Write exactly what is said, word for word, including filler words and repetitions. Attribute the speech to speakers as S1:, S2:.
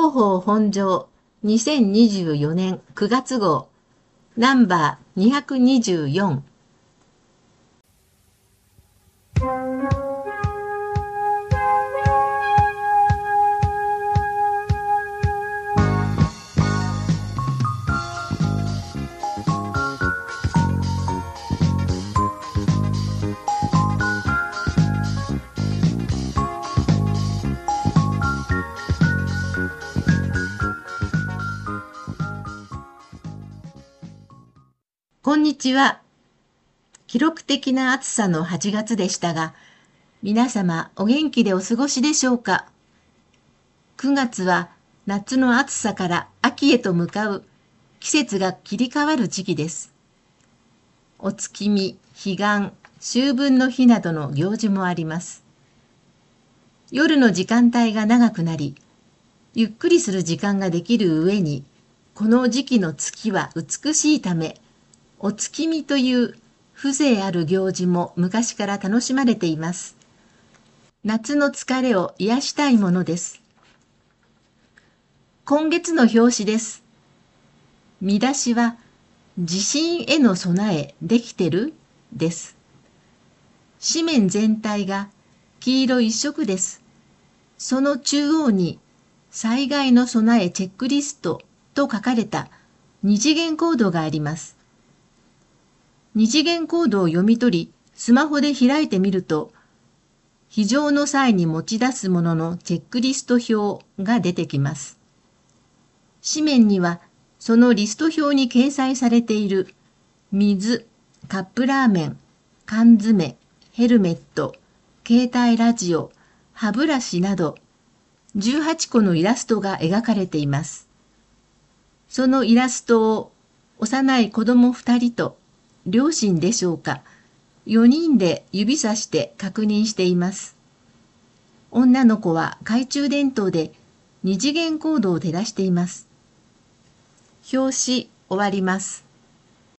S1: 広報本庄にせんにじゅうよねんくがつ号ナンバーにひゃくにじゅうよん。こんにちは。記録的な暑さのはちがつでしたが、皆様お元気でお過ごしでしょうか。くがつは夏の暑さから秋へと向かう季節が切り替わる時期です。お月見、彼岸、秋分の日などの行事もあります。夜の時間帯が長くなり、ゆっくりする時間ができる上に、この時期の月は美しいため、お月見という風情ある行事も昔から楽しまれています。夏の疲れを癒したいものです。今月の表紙です。見出しは、地震への備えできてるです。紙面全体が黄色一色です。その中央に、災害の備えチェックリストと書かれた二次元コードがあります。二次元コードを読み取り、スマホで開いてみると、非常の際に持ち出すもののチェックリスト表が出てきます。紙面には、そのリスト表に掲載されている水、カップラーメン、缶詰、ヘルメット、携帯ラジオ、歯ブラシなど、じゅうはちこのイラストが描かれています。そのイラストを幼い子供ふたりと両親でしょうか、よにんで指さして確認しています。女の子は懐中電灯で二次元コードを照らしています。表紙終わります。